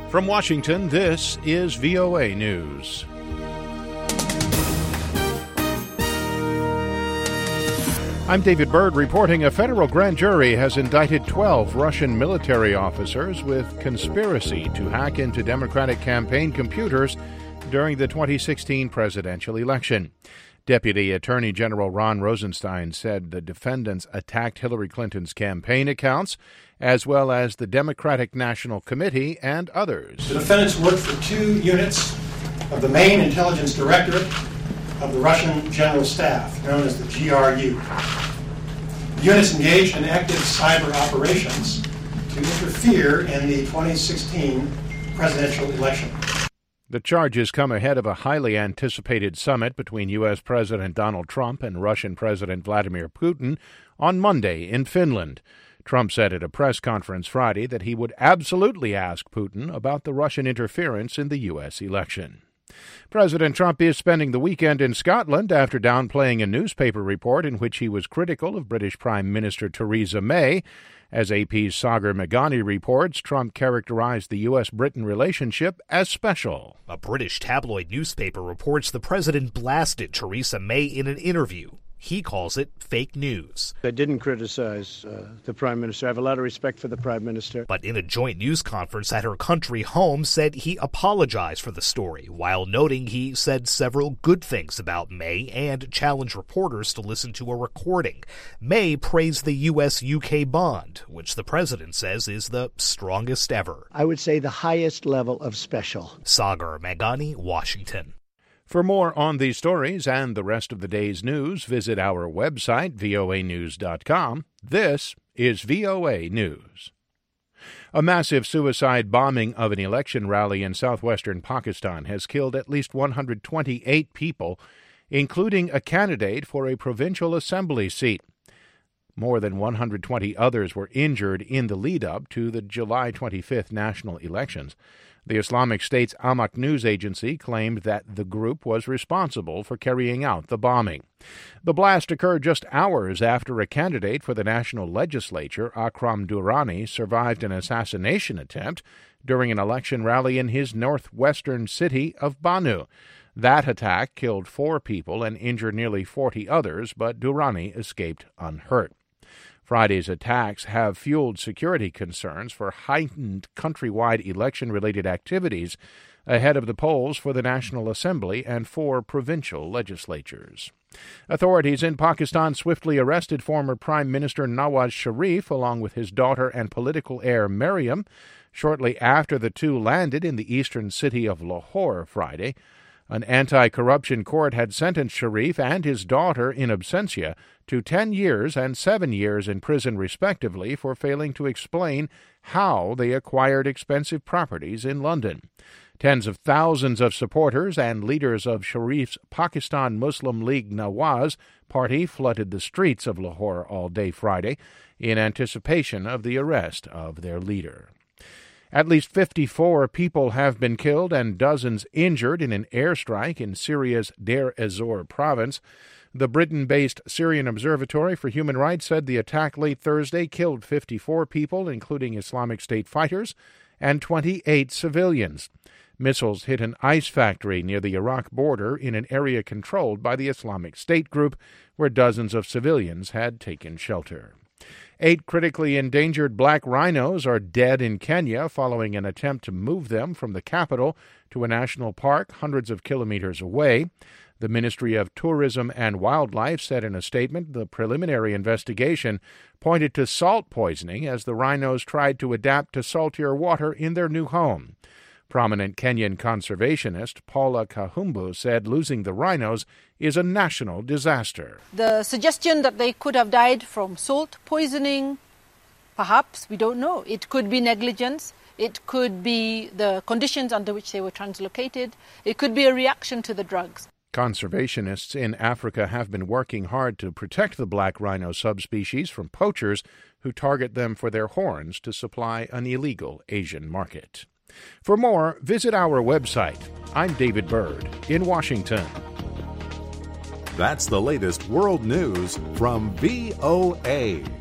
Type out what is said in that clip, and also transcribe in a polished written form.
From Washington, this is VOA News. I'm David Byrd reporting a federal grand jury has indicted 12 Russian military officers with conspiracy to hack into Democratic campaign computers during the 2016 presidential election. Deputy Attorney General Ron Rosenstein said the defendants attacked Hillary Clinton's campaign accounts, as well as the Democratic National Committee and others. The defendants worked for 2 units of the main intelligence directorate of the Russian General Staff, known as the GRU. The units engaged in active cyber operations to interfere in the 2016 presidential election. The charges come ahead of a highly anticipated summit between U.S. President Donald Trump and Russian President Vladimir Putin on Monday in Finland. Trump said at a press conference Friday that he would absolutely ask Putin about the Russian interference in the U.S. election. President Trump is spending the weekend in Scotland after downplaying a newspaper report in which he was critical of British Prime Minister Theresa May. As AP's Sagar Meghani reports, Trump characterized the U.S.-Britain relationship as special. A British tabloid newspaper reports the president blasted Theresa May in an interview. He calls it fake news. I didn't criticize the Prime Minister. I have a lot of respect for the Prime Minister. But in a joint news conference at her country home, said he apologized for the story, while noting he said several good things about May and challenged reporters to listen to a recording. May praised the U.S.-UK bond, which the president says is the strongest ever. I would say the highest level of special. Sagar Meghani, Washington. For more on these stories and the rest of the day's news, visit our website, voanews.com. This is VOA News. A massive suicide bombing of an election rally in southwestern Pakistan has killed at least 128 people, including a candidate for a provincial assembly seat. More than 120 others were injured in the lead-up to the July 25th national elections. The Islamic State's Amaq news agency claimed that the group was responsible for carrying out the bombing. The blast occurred just hours after a candidate for the national legislature, Akram Durrani, survived an assassination attempt during an election rally in his northwestern city of Banu. That attack killed 4 people and injured nearly 40 others, but Durrani escaped unhurt. Friday's attacks have fueled security concerns for heightened countrywide election-related activities ahead of the polls for the National Assembly and 4 provincial legislatures. Authorities in Pakistan swiftly arrested former Prime Minister Nawaz Sharif along with his daughter and political heir Maryam shortly after the two landed in the eastern city of Lahore Friday. An anti-corruption court had sentenced Sharif and his daughter in absentia to 10 years and 7 years in prison respectively for failing to explain how they acquired expensive properties in London. Tens of thousands of supporters and leaders of Sharif's Pakistan Muslim League Nawaz party flooded the streets of Lahore all day Friday in anticipation of the arrest of their leader. At least 54 people have been killed and dozens injured in an airstrike in Syria's Deir ez-Zor province. The Britain-based Syrian Observatory for Human Rights said the attack late Thursday killed 54 people, including Islamic State fighters, and 28 civilians. Missiles hit an ice factory near the Iraq border in an area controlled by the Islamic State group, where dozens of civilians had taken shelter. 8 critically endangered black rhinos are dead in Kenya following an attempt to move them from the capital to a national park hundreds of kilometers away. The Ministry of Tourism and Wildlife said in a statement the preliminary investigation pointed to salt poisoning as the rhinos tried to adapt to saltier water in their new home. Prominent Kenyan conservationist Paula Kahumbu said losing the rhinos is a national disaster. The suggestion that they could have died from salt poisoning, perhaps, we don't know. It could be negligence. It could be the conditions under which they were translocated. It could be a reaction to the drugs. Conservationists in Africa have been working hard to protect the black rhino subspecies from poachers who target them for their horns to supply an illegal Asian market. For more, visit our website. I'm David Byrd in Washington. That's the latest world news from VOA.